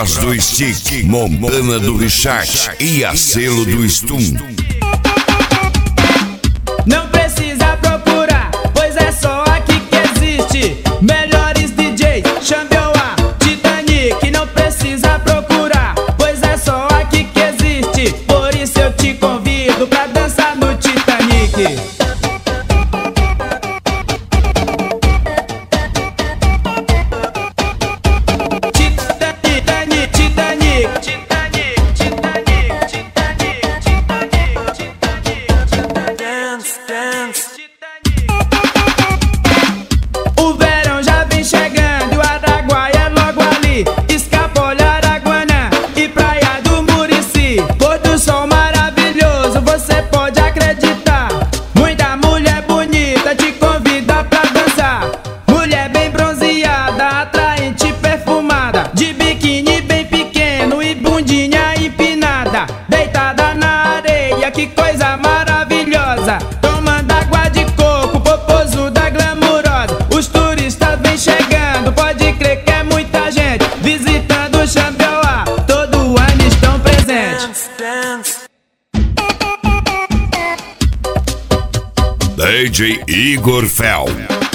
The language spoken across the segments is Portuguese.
Cross do Stick, Montana do Richard e a selo do Stum. Não precisa procurar, pois é só aqui que existe. Melhores DJs, Xambioá, Titanic. Não precisa procurar, pois é só aqui que existe. Por isso eu te convido pra dançar no Titanic. O verão já vem chegando e o Araguaia é logo ali. Escapolha, Araguanã e Praia do Murici. Pôr do sol maravilhoso, você pode acreditar. Muita mulher bonita te convida pra dançar. Mulher bem bronzeada, atraente, perfumada, de biquíni bem pequeno e bundinha empinada, deitada na areia, que coisa maravilhosa. Tomando água de coco, popozuda glamurosa. Os turistas vêm chegando, pode crer que é muita gente visitando o Xambioá, todo ano estão presentes. DJ Igor Fel.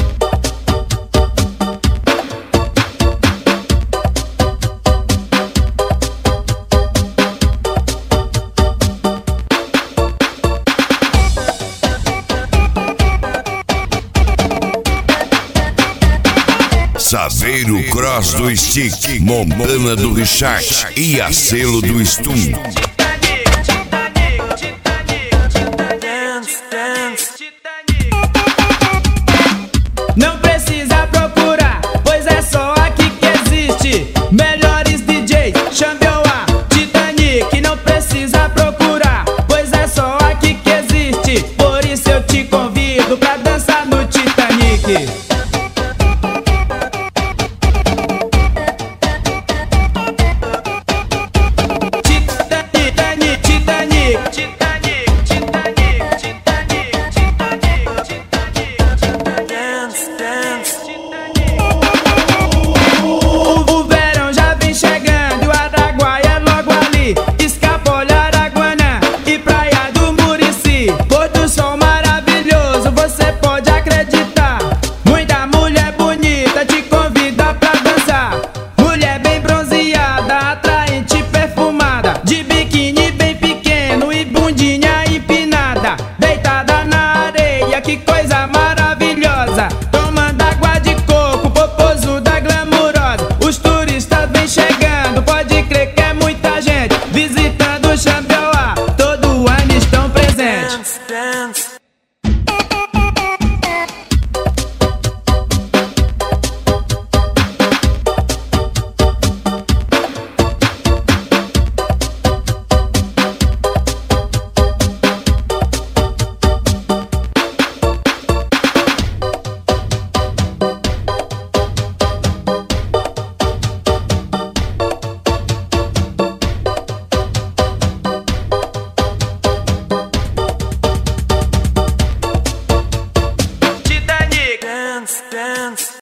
Saveiro Cross do Stick, Montana do Richard e a selo do Stum.